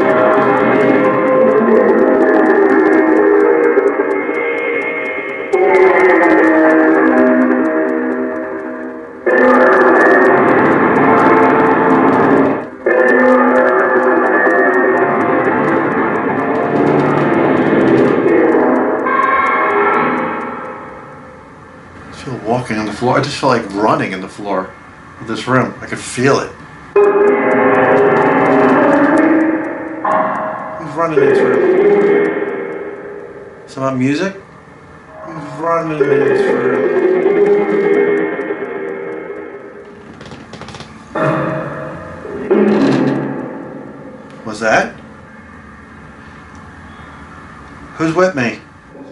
Walking on the floor. I just feel like running in the floor of this room. I could feel it. Who's running in this room? Some music? Who's running in this room? Was that? Who's with me?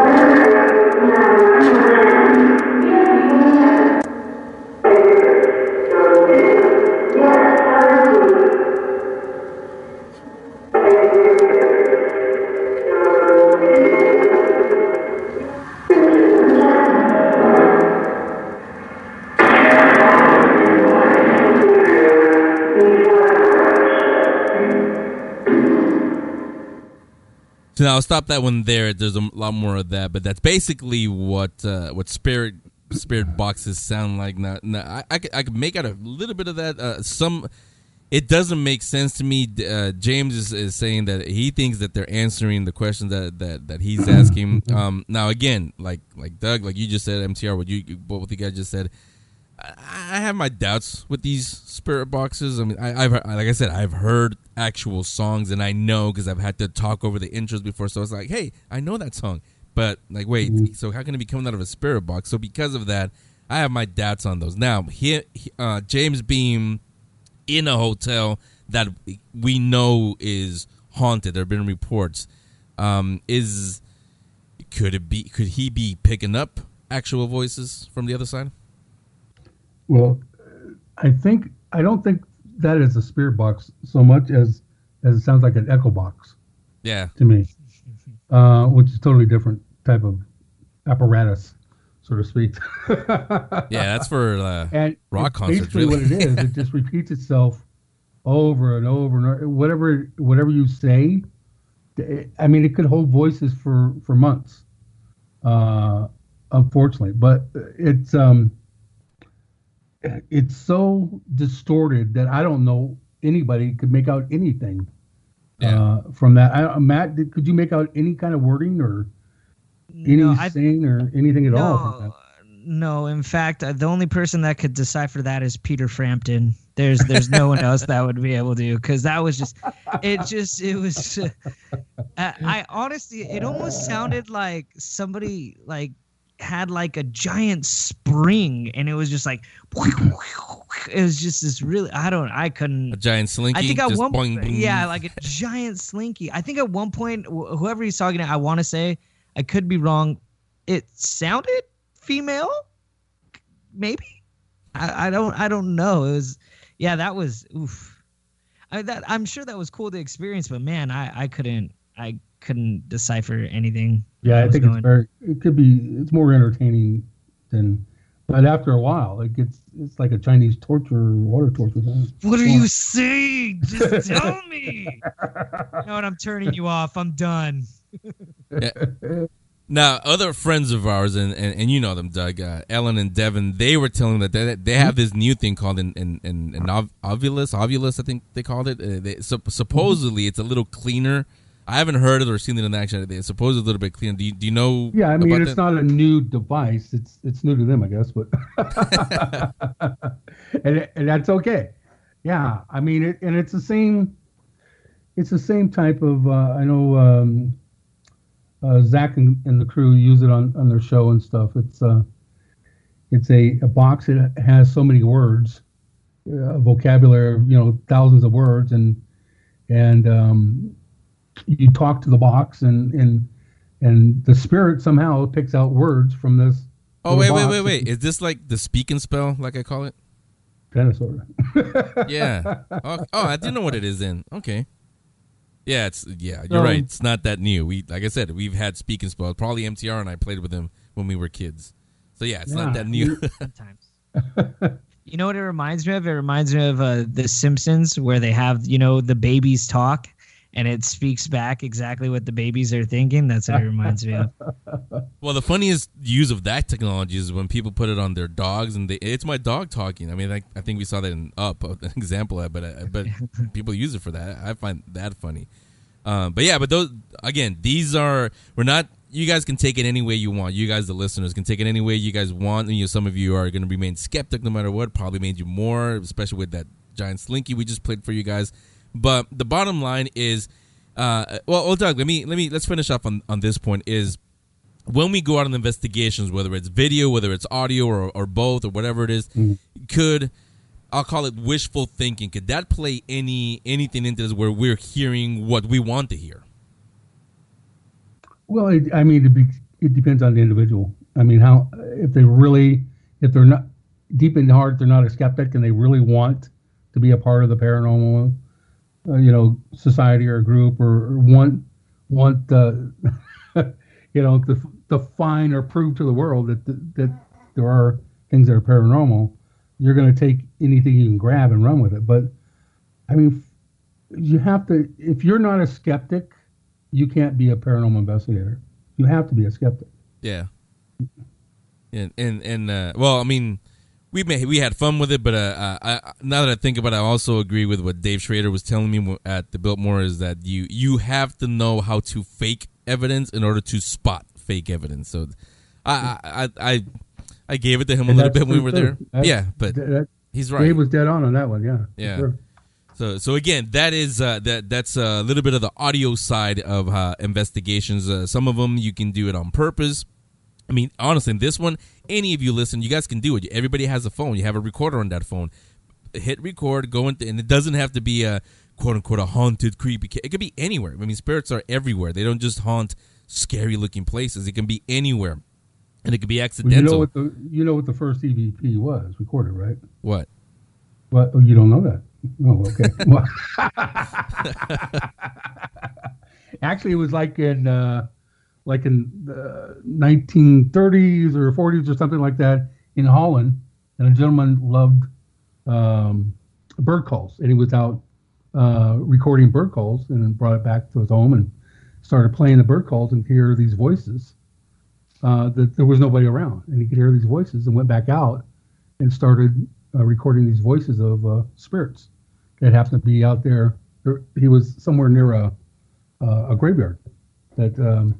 So now I'll stop that one there. There's a lot more of that, but that's basically what uh, what spirit spirit boxes sound like. Now, now I, I could I could make out a little bit of that. Uh, some it doesn't make sense to me. Uh, James is, is saying that he thinks that they're answering the questions that, that, that he's asking. Um, now again, like like Doug, like you just said, M T R, what you both you guys just said. I have my doubts with these spirit boxes. I mean, I, I've like I said, I've heard actual songs, and I know because I've had to talk over the intros before. So it's like, hey, I know that song, but like, wait, mm-hmm. so how can it be coming out of a spirit box? So because of that, I have my doubts on those. Now, he, uh, James being in a hotel that we know is haunted. There have been reports. Um, is could it be? Could he be picking up actual voices from the other side? Well, I think I don't think that is a spirit box so much as as it sounds like an echo box. Yeah. To me, uh, which is totally different type of apparatus, so to speak. Yeah, that's for uh, and rock concerts. Basically, really. what it is, it just repeats itself over and over and over. Whatever whatever you say, I mean, it could hold voices for for months. Uh, unfortunately, but it's um. It's so distorted that I don't know anybody could make out anything yeah. uh, from that. I, Matt, did, could you make out any kind of wording or any no, saying or anything at no, all? From that? No, in fact, uh, the only person that could decipher that is Peter Frampton. There's there's no one else that would be able to, because that was just it just it was uh, I honestly it almost sounded like somebody like had like a giant spring, and it was just like it was just this really I don't I couldn't a giant slinky. I think at just one boing, boing. yeah like a giant slinky. I think at one point wh- whoever he's talking to, I want to say, I could be wrong, it sounded female, maybe. I, I don't I don't know. It was yeah that was oof. I that I'm sure that was cool to experience, but man, I I couldn't I couldn't decipher anything. Yeah, I think going. it's very. It could be. It's more entertaining than. But after a while, it gets. It's like a Chinese torture, water torture thing. What are you saying? Just tell me. You know what? I'm turning you off. I'm done. Yeah. Now, other friends of ours, and, and, and you know them, Doug, uh, Ellen and Devin, they were telling that they, they have this new thing called an, an, an, an ov- ovulus, ovulus, I think they called it. Uh, they, so, supposedly, it's a little cleaner. I haven't heard it or seen it in action. They suppose it's a little bit cleaner. Do you, do you know? Yeah, I mean, it's that? not a new device. It's it's new to them, I guess, but and and that's okay. Yeah, I mean, it, and it's the same. It's the same type of. Uh, I know um, uh, Zach and, and the crew use it on, on their show and stuff. It's uh, it's a, a box that has so many words, a vocabulary of, you know, thousands of words, and and um, you talk to the box, and and and the spirit somehow picks out words from this. Oh wait, wait, wait, wait! Is this like the speak and spell, like I call it? Kind of, sort of. Yeah. Oh, oh, I didn't know what it is then. Okay. Yeah, it's yeah. You're um, right. It's not that new. We, like I said, we've had speak and spell. Probably M T R and I played with him when we were kids. So yeah, it's yeah. not that new. Sometimes. You know what it reminds me of? It reminds me of uh, The Simpsons, where they have, you know, the babies talk, and it speaks back exactly what the babies are thinking. That's what it reminds me of. Well, the funniest use of that technology is when people put it on their dogs, and they, it's my dog talking. I mean, like, I think we saw that in Up, an example of it, but, but people use it for that. I find that funny. Um, but yeah, but those, again, these are, we're not, you guys can take it any way you want. You guys, the listeners, can take it any way you guys want. And, you know, some of you are going to remain skeptic no matter what. Probably made you more, especially with that giant slinky we just played for you guys. But the bottom line is, uh, well, well, Doug, let me let me let's finish off on, on this point. Is when we go out on investigations, whether it's video, whether it's audio, or or both, or whatever it is, mm-hmm. could I'll call it wishful thinking? Could that play any anything into this where we're hearing what we want to hear? Well, it, I mean, it, be, it depends on the individual. I mean, how if they really, if they're not deep in the heart, they're not a skeptic, and they really want to be a part of the paranormal, uh, you know, society or group, or, or want want uh, you know, to to find or prove to the world that that, that there are things that are paranormal. You're going to take anything you can grab and run with it. But I mean, you have to. If you're not a skeptic, you can't be a paranormal investigator. You have to be a skeptic. Yeah. And and, and uh, well, I mean, we may, we had fun with it, but uh, I, now that I think about it, I also agree with what Dave Schrader was telling me at the Biltmore, is that you you have to know how to fake evidence in order to spot fake evidence. So I I I, I gave it to him and a little bit when we were there. That's, yeah, but that, he's right. Dave was dead on on that one. Yeah. Yeah. Sure. So, so again, that is uh, that. That's a little bit of the audio side of uh, investigations. Uh, some of them you can do it on purpose. I mean, honestly, this one, any of you listen, you guys can do it. Everybody has a phone. You have a recorder on that phone. Hit record, go into, and it doesn't have to be a quote unquote a haunted, creepy. It could be anywhere. I mean, spirits are everywhere. They don't just haunt scary looking places. It can be anywhere, and it could be accidental. Well, you know what the you know what the first E V P was recorded, right? What? What? Oh, you don't know that. Oh, okay. Well, actually, it was like in uh, like in the nineteen thirties or forties or something like that in Holland, and a gentleman loved um, bird calls, and he was out uh, recording bird calls, and then brought it back to his home and started playing the bird calls and hear these voices. Uh, that there was nobody around, and he could hear these voices, and went back out and started uh, recording these voices of uh, spirits that happened to be out there. He was somewhere near a uh, a graveyard. That um,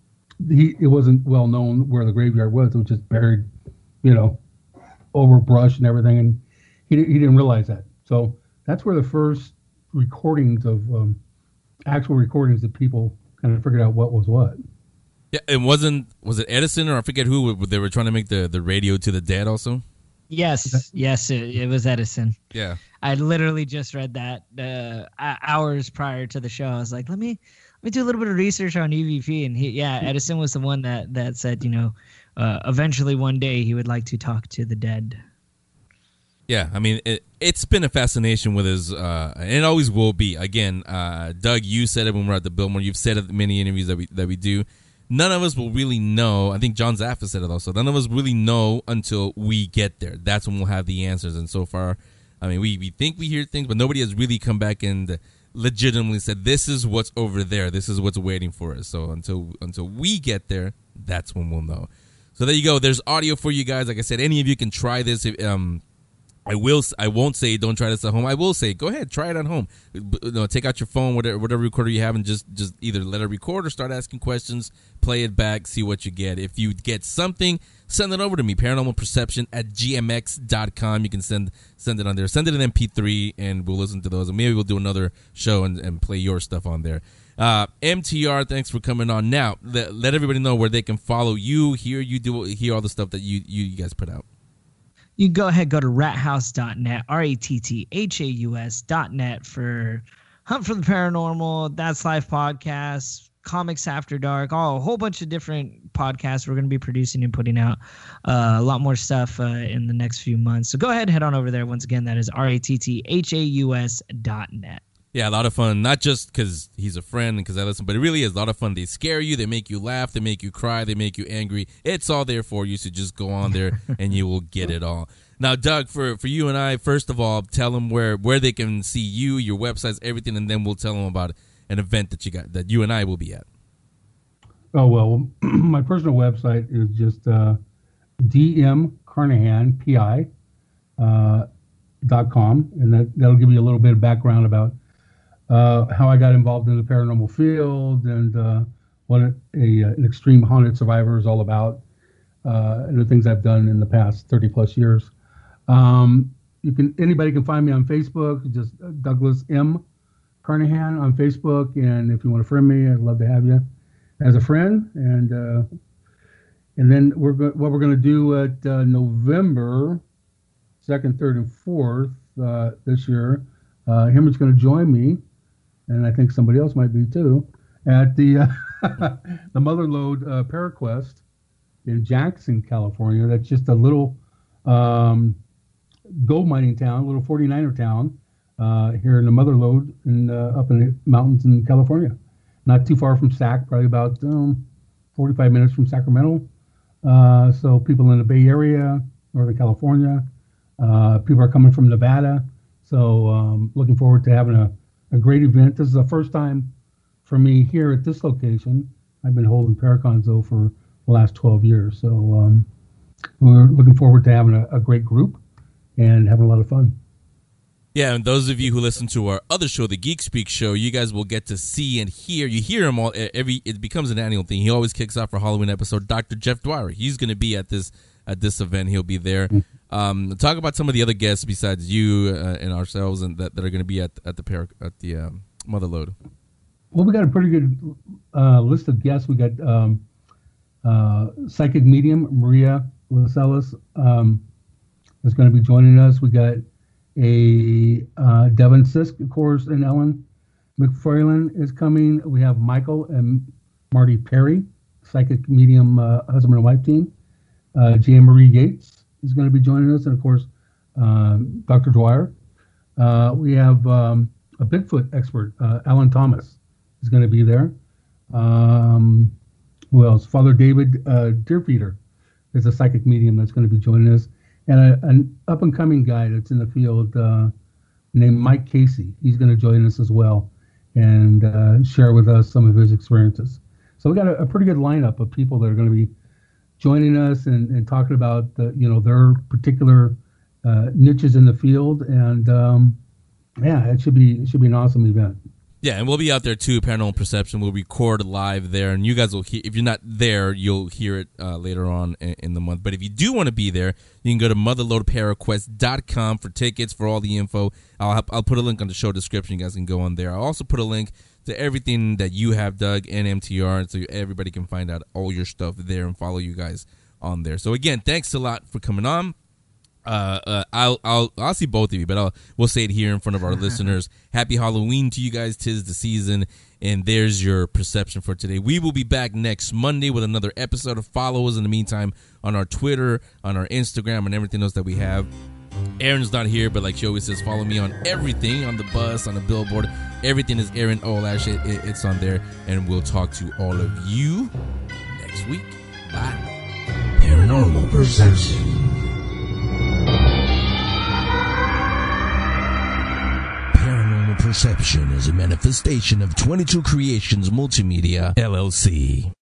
he it wasn't well known where the graveyard was. It was just buried, you know, over brush and everything, and he he didn't realize that. So that's where the first recordings of um, actual recordings that people kind of figured out what was what. Yeah, it wasn't. Was it Edison or I forget who? They were trying to make the, the radio to the dead also. Yes, yes, it, it was Edison. Yeah, I literally just read that uh, hours prior to the show. I was like, let me let me do a little bit of research on E V P, and he, yeah, Edison was the one that that said, you know, uh, eventually one day he would like to talk to the dead. Yeah, I mean, it, it's been a fascination with his, uh, and it always will be. Again, uh, Doug, you said it when we were at the Biltmore. You've said it in many interviews that we that we do. None of us will really know. I think John Zaffa said it also. None of us really know until we get there. That's when we'll have the answers. And so far, I mean, we, we think we hear things, but nobody has really come back and legitimately said, this is what's over there. This is what's waiting for us. So until until we get there, that's when we'll know. So there you go. There's audio for you guys. Like I said, any of you can try this. If, um, I will. I won't say don't try this at home. I will say go ahead, try it at home. You know, take out your phone, whatever, whatever recorder you have, and just just either let it record or start asking questions. Play it back, see what you get. If you get something, send it over to me. Paranormal Perception at g m x dot com. You can send send it on there. Send it in M P three, and we'll listen to those. And maybe we'll do another show and, and play your stuff on there. Uh, M T R, thanks for coming on. Now, let, let everybody know where they can follow you, hear you do, hear all the stuff that you you, you guys put out. you can go ahead, go to rat house dot net, R A T T H A U S dot net for Hunt for the Paranormal, That's Life podcast, Comics After Dark, all a whole bunch of different podcasts we're going to be producing and putting out. Uh, a lot more stuff uh, in the next few months. So go ahead, head on over there. Once again, that is R A T T H A U S dot net. Yeah, a lot of fun. Not just because he's a friend and because I listen, but it really is a lot of fun. They scare you. They make you laugh. They make you cry. They make you angry. It's all there for you, so just go on there and you will get it all. Now, Doug, for, for you and I, first of all, tell them where, where they can see you, your websites, everything, and then we'll tell them about an event that you got that you and I will be at. Oh, well, my personal website is just uh, D M Carnahan, P I, uh, dot com, and that, that'll give you a little bit of background about uh, how I got involved in the paranormal field and uh, what a, a, an extreme haunted survivor is all about, uh, and the things I've done in the past thirty plus years. Um, you can anybody can find me on Facebook, just Douglas M. Carnahan on Facebook, and if you want to friend me, I'd love to have you as a friend. And uh, and then we're go- what we're going to do at uh, November second, third, and fourth uh, this year. Uh, him is going to join me, and I think somebody else might be too, at the uh, the Motherlode uh, ParaQuest in Jackson, California. That's just a little um, gold mining town, little forty-niner town uh, here in the Motherlode, in uh, up in the mountains in California. Not too far from Sac, probably about um, forty-five minutes from Sacramento. Uh, so people in the Bay Area, Northern California, uh, people are coming from Nevada. So um, looking forward to having a, a great event. This is the first time for me here at this location. I've been holding Paracons though for the last twelve years. So um, we're looking forward to having a, a great group and having a lot of fun. Yeah, and those of you who listen to our other show, the Geek Speak show, you guys will get to see and hear. You hear him all every. It becomes an annual thing. He always kicks off our Halloween episode. Doctor Jeff Dwyer. He's going to be at this at this event. He'll be there. Um, talk about some of the other guests besides you uh, and ourselves, and that, that are going to be at at the par- at the um, Motherlode. Well, we got a pretty good uh, list of guests. We got um, uh, psychic medium Maria Lascelles um, is going to be joining us. We got a uh, Devin Sisk, of course, and Ellen McFarlane is coming. We have Michael and Marty Perry, psychic medium uh, husband and wife team. Uh, Jan Marie Yates is going to be joining us, and of course, um, Doctor Dwyer. Uh, we have um, a Bigfoot expert, uh, Alan Thomas, is going to be there. Um, who else? Father David uh, Deerfeeder is a psychic medium that's going to be joining us. And a, an up-and-coming guy that's in the field uh, named Mike Casey. He's going to join us as well and uh, share with us some of his experiences. So we got a, a pretty good lineup of people that are going to be joining us and, and talking about the, you know, their particular uh, niches in the field. And um, yeah, it should be it should be an awesome event. Yeah, and we'll be out there too, Paranormal Perception. We'll record live there, and you guys will hear, if you're not there, you'll hear it uh, later on in, in the month. But if you do want to be there, you can go to motherlode paraquest dot com for tickets, for all the info. I'll have, I'll put a link on the show description. You guys can go on there. I'll also put a link to everything that you have, Doug, and M T R, so everybody can find out all your stuff there and follow you guys on there. So again, thanks a lot for coming on. Uh, uh, I'll I'll I'll see both of you, but I'll we'll say it here in front of our listeners. Happy Halloween to you guys! 'Tis the season, and there's your perception for today. We will be back next Monday with another episode. Of follow us in the meantime on our Twitter, on our Instagram, and everything else that we have. Erin's not here, but like she always says, follow me on everything, on the bus, on the billboard. Everything is Erin Olash. It, it, it's on there, and we'll talk to all of you next week. Bye. Paranormal Perception. Paranormal Perception is a manifestation of twenty-two Creations Multimedia, L L C.